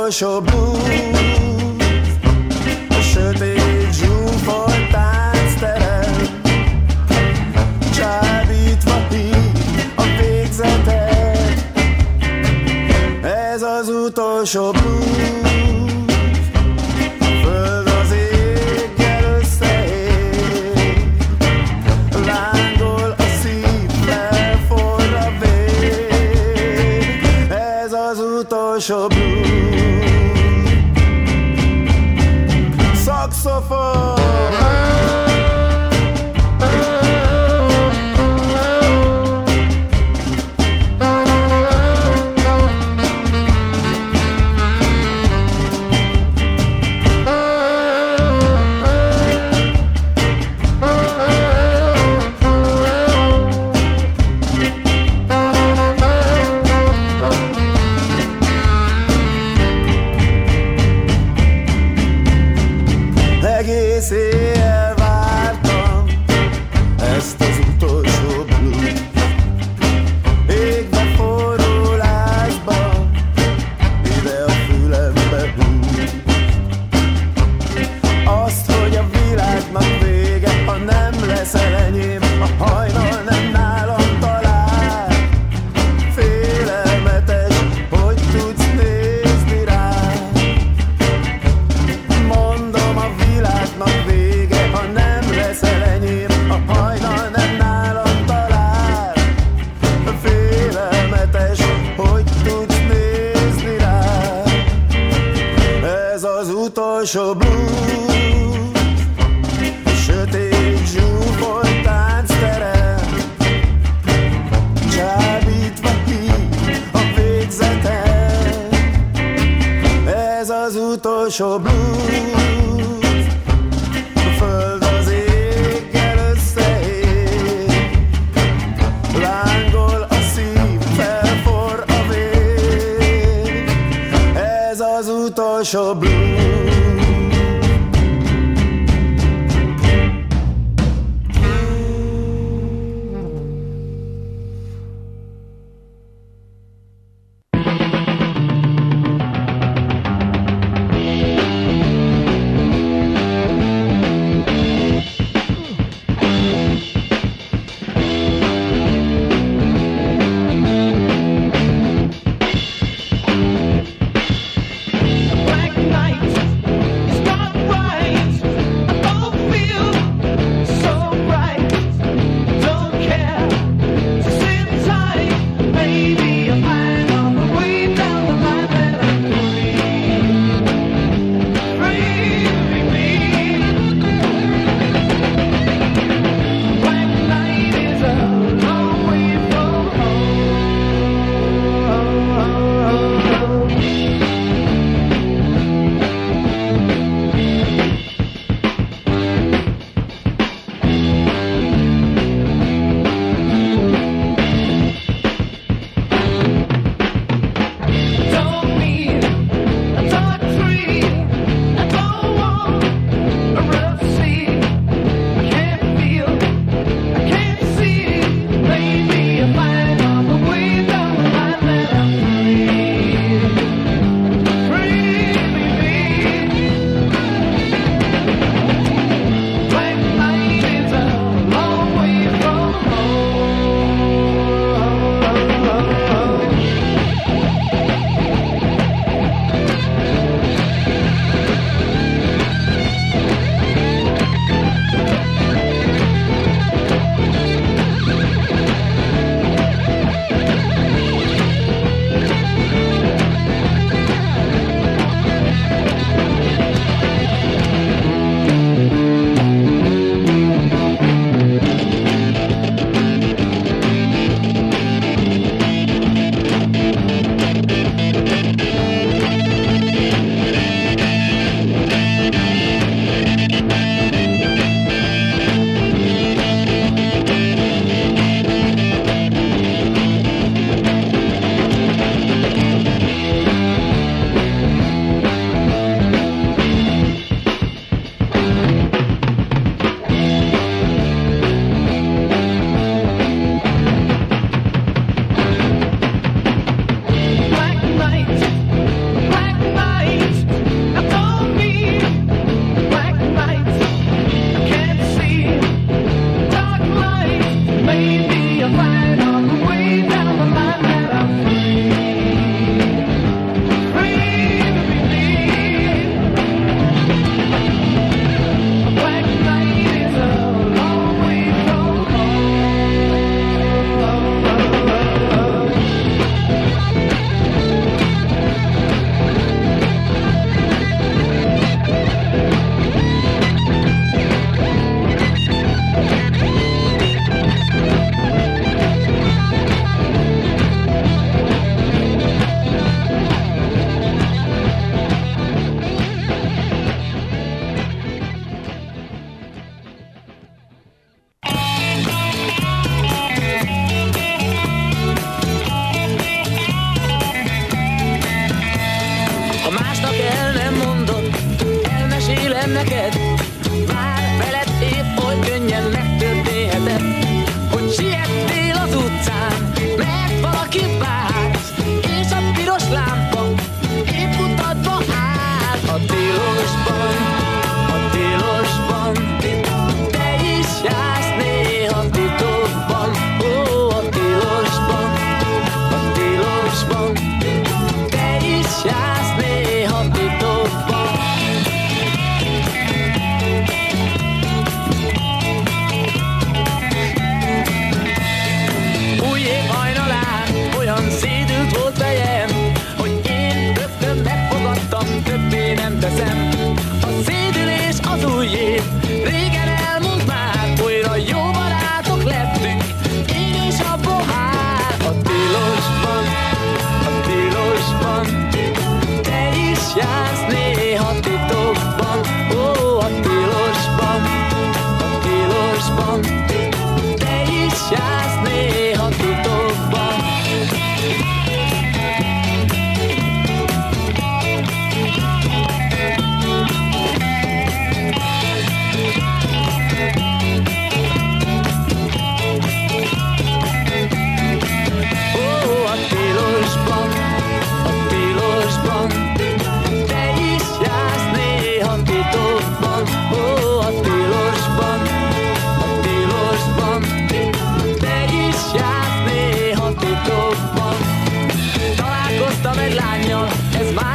utolsó blues, a sötét zsúfolt táncterem, csábítva hív a végzetet. Ez az utolsó blues, a föld az éggel összeér, lángol a szív, felforr a vér. Ez az utolsó blues. Saxofon. Egész éjjel vártam ezt az utolsó blues, égve forró lázba, ide a fülembe húz. Azt, hogy a világnak vége, ha nem leszel enyém, a hajnal nem nálam talál. Félelmetes, hogy tudsz nézni rám. Mondom, a világnak vége, ha nem leszel enyém, a hajnal nem nálam talál. Félelmetes, hogy tudsz nézni rám. Ez az utolsó blues, sötét zsúfolt táncterem, csábítva hív a végzetet. Ez az utolsó blues, a föld az éggel összeér, lángol a szív, felforr a vér. Ez az utolsó blues. Black night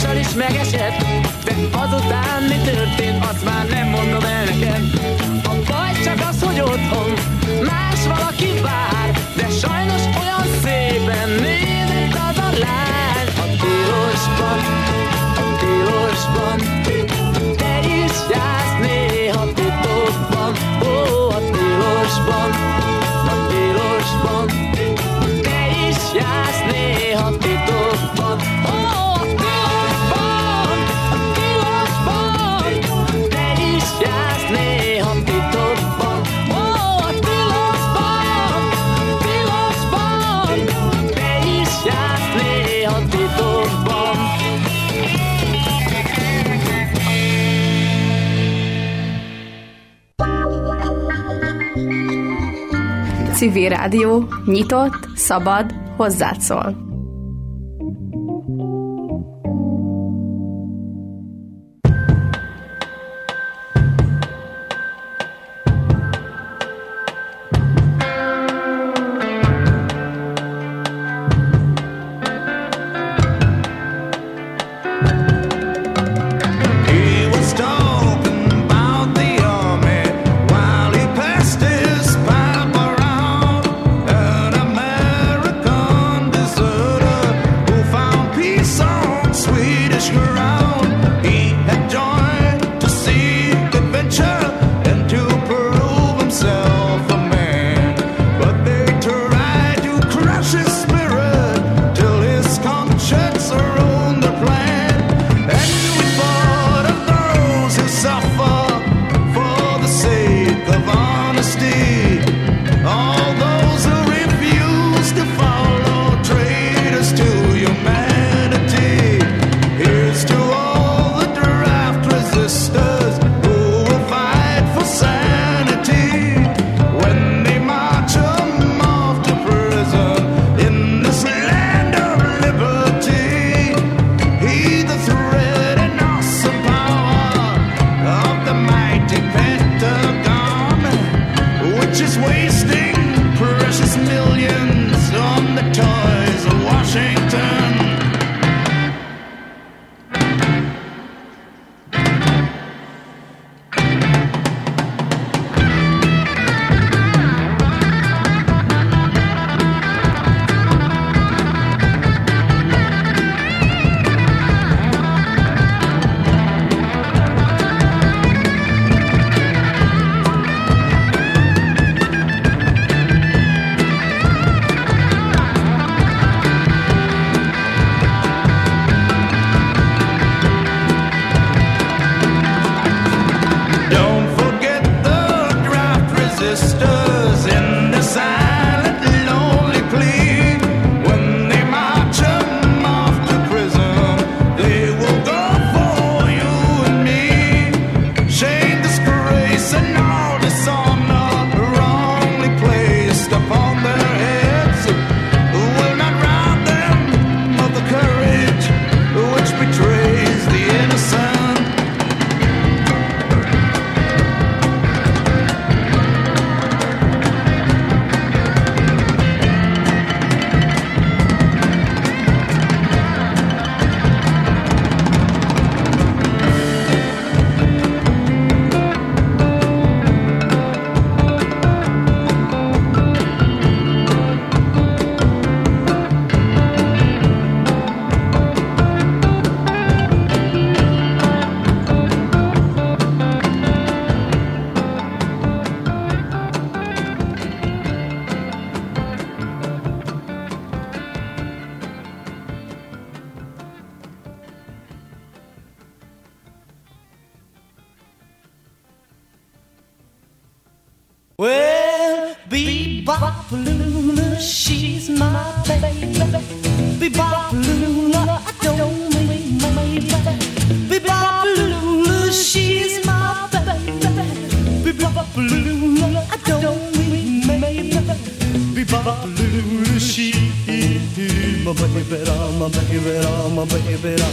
mással is megesett, de azután mi történt, azt már nem mondom el neked. A baj csak az, hogy otthon más valaki vár, de sajnos olyan szépen nézett az a lány. A tilosban, te is jársz néha titokban. Ó, a tilosban, te is jársz néha titokban. Ó, a tilosban, te is jársz néha titokban. Ó, a tilosban, te is jársz néha titokban. Civil Rádió, nyitott, szabad, hozzád szól. Well, Bebop Lula, she's my baby. Bebop Lula, I don't mean maybe. Bebop Lula, she's my baby. Bebop Lula, I don't mean maybe. Bebop Lula, she's my baby, my baby.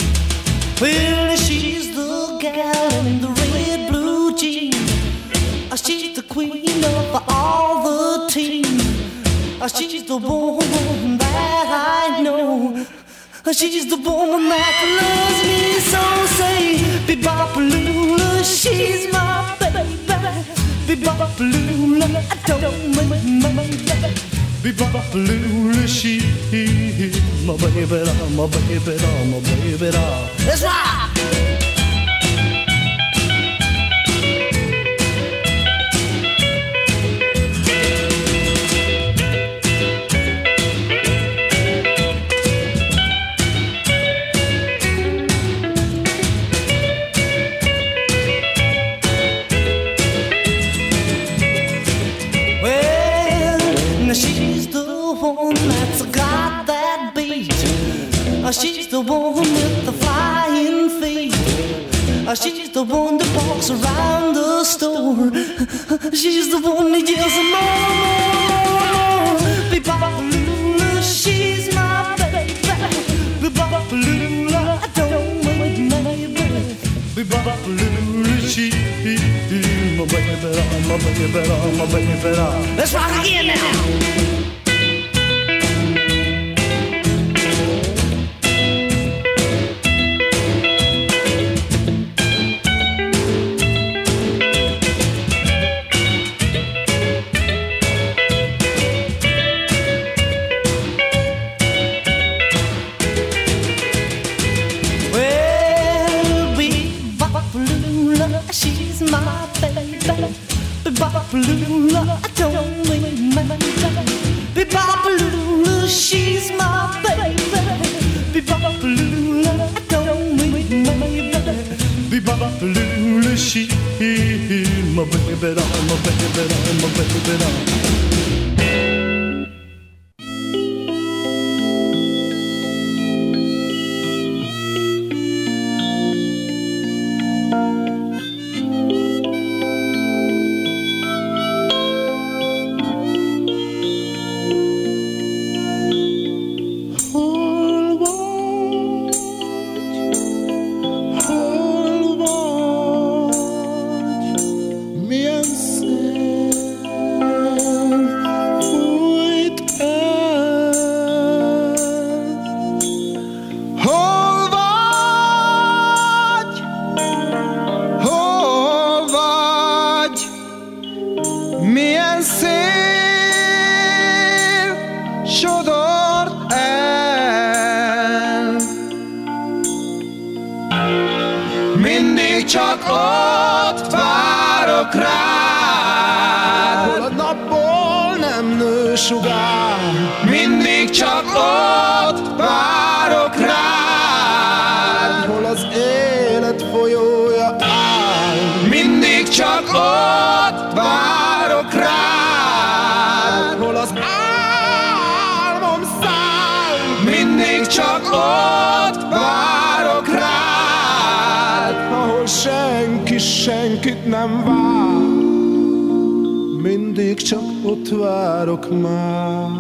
Well, she's the gal in the red blue jeans. She's the queen of all the team. She's the woman that I know. She's the woman that loves me so. Say, Be-bop-a-lula, she's my baby. Be-bop-a-lula, I don't mind my baby. Be-bop-a-lula, she's my baby, my baby, my baby. Let's rock! She's the one with the flying feet. She's the one that walks around the store. She's the one that yells more. Be-bop-a-lula, she's my baby. Be-bop-a-lula, I don't mind my baby. Be-bop-a-lula, she's my baby, my baby, my baby. Let's rock again now. She's my baby. Be-bop-a-lula, I don't mean my baby. Be-bop-a-lula, she's my baby. Be-bop-a-lula, I don't mean my baby. Be-bop-a-lula, she's my baby, my baby, my baby. Mindig csak ott várok rád, hol az élet folyója áll. Mindig csak ott várok rád, hol az álmom száll. Mindig csak ott várok rád, ahol senki senkit nem vár. Mindig csak ott várok már.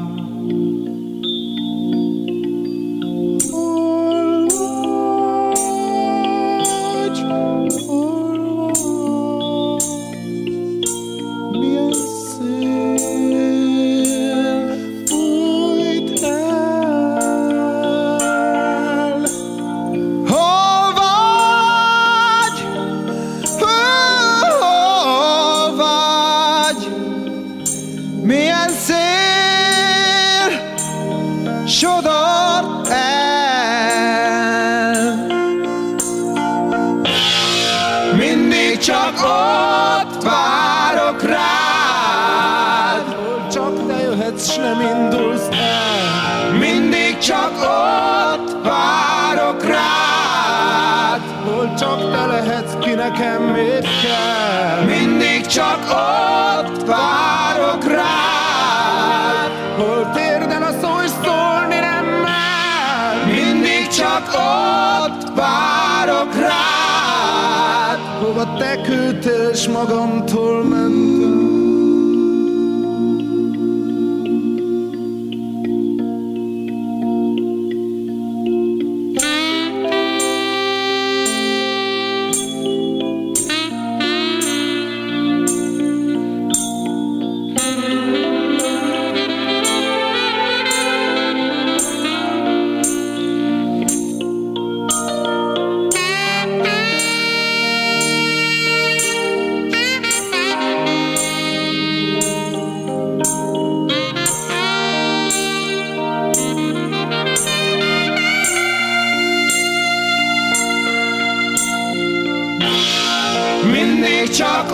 Nekem mit kell? Mindig csak ott várok rád, hol térdel a szó és szólni nem mer. Mindig csak ott várok rád, hova te küldtél és magamtól mentem.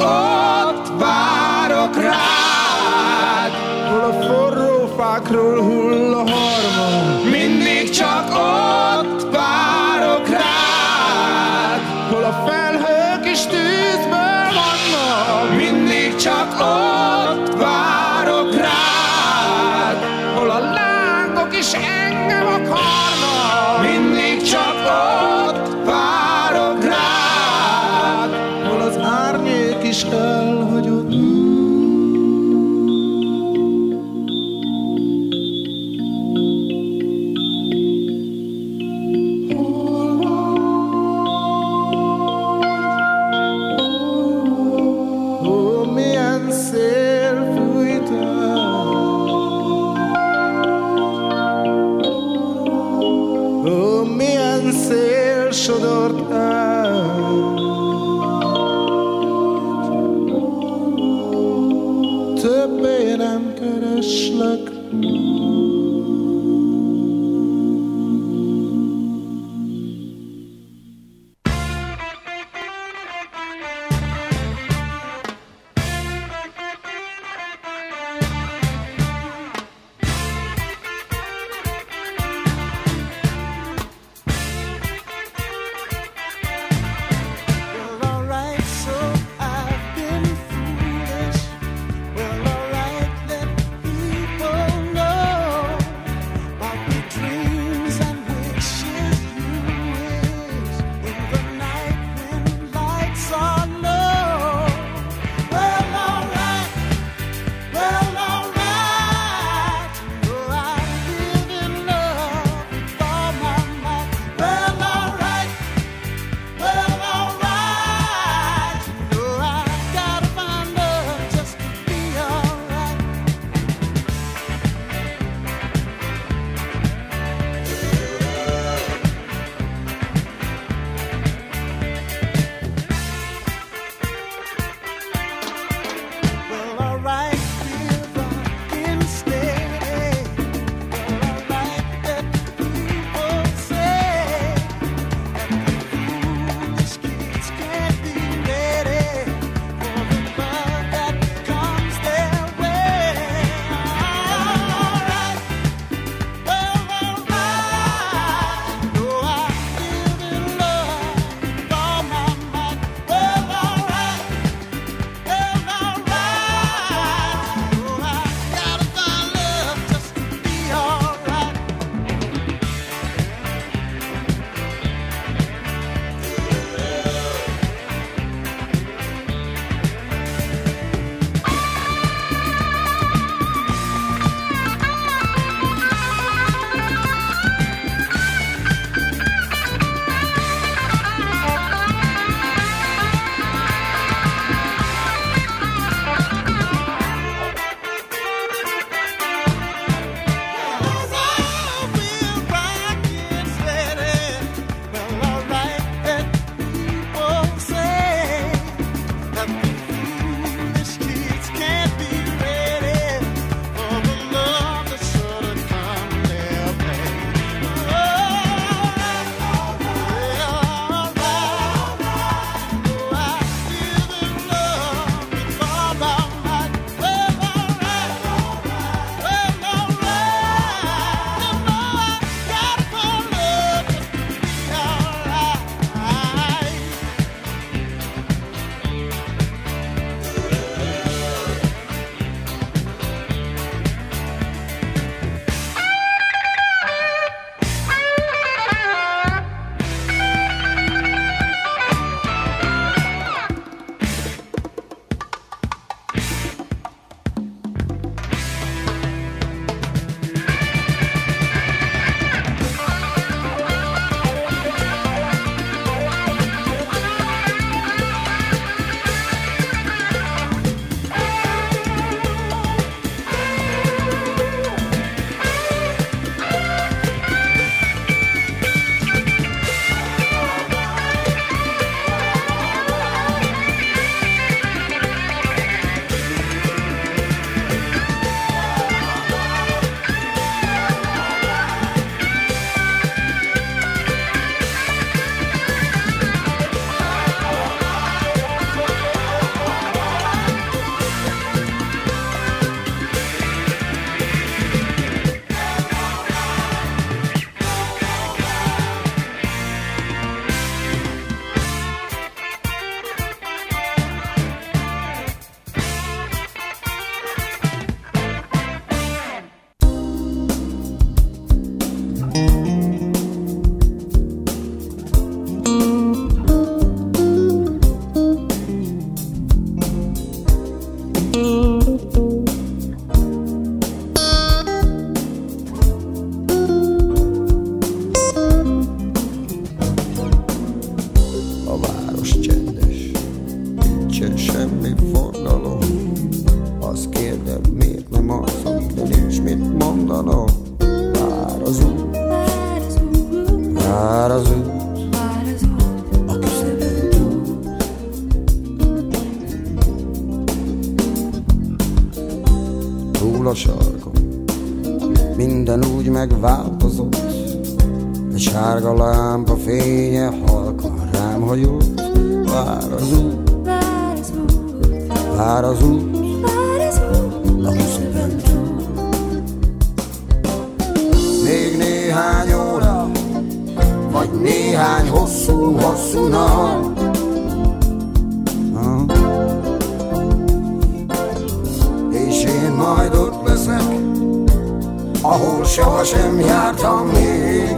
ott várok rád. Hol a forró fákról hull a harma, mindig csak ott várok rád. hol a felhők is tűzből vannak, mindig csak ott várok rád. hol a lángok is engem akarnak, mindig csak ott várok rád. hol az árnyék is elhagyott. Ó, milyen szél fújt el, ó, milyen szél sodort el. Többé nem kereslek. vár az út a küszöbön túl. Túl a sarkon minden úgy megváltozott, egy sárga lámpa fénye halkan rám hajolt. Vár az út, vár az út a küszöbön túl. Még néhány óra, vagy néhány hosszú nap, és én majd ott leszek, ahol sohasem jártam még.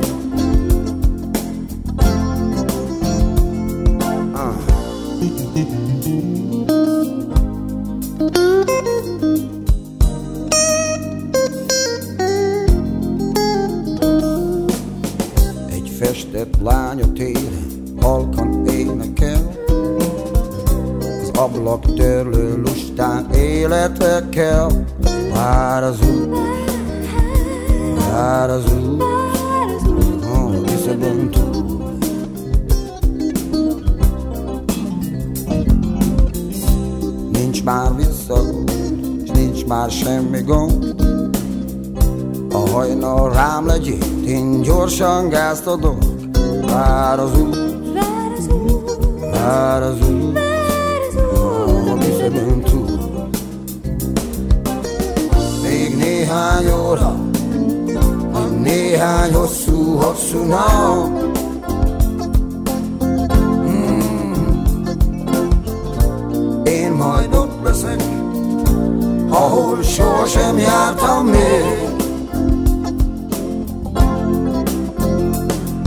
Egy festett lány a téren halkan énekel, az ablak törlő lustán életre kell. Vár az út, vár az út a küszöbön túl. Nincs már visszaút, s nincs már semmi gond. A hajnal rám legyint, én gyorsan gázt adok. Vár az út, vár az út a küszöbön túl. Még néhány óra, néhány hosszú nap, én majd ott leszek, ahol sohasem jártam még.